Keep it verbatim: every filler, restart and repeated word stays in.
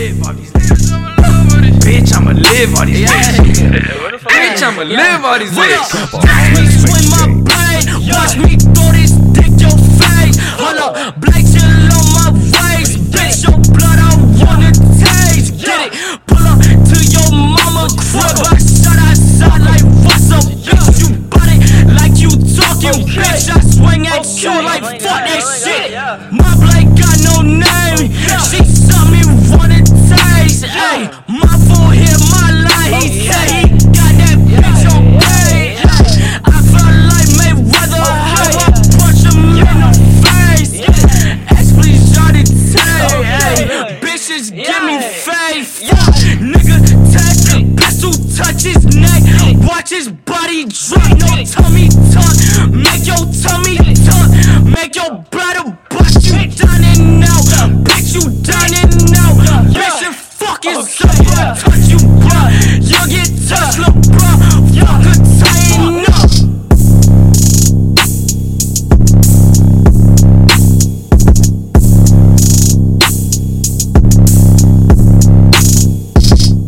live off these licks. Bitch, I'ma live all these licks. Bitch, I'ma live all these licks. Watch me swing my blade. Watch me throw this dick your face. Hold up, black chill on my waist. Bitch, your blood I wanna taste. Get it, pull up to your mama crib. I shot outside like what's up, bitch? You bought it like you talking, bitch. I swing at you like fuck that shit. My blade got no name. She saw me wanna taste. Ayy, my fool hit my line. He said he got that bitch on pay. I felt like Mayweather. How I punch him in the face. X please y'all to take. Bitches give me faith. Nigga touch the pistol, touch his neck. Watch his body drop. No tummy tuck. Make your tummy tuck. Make your bladder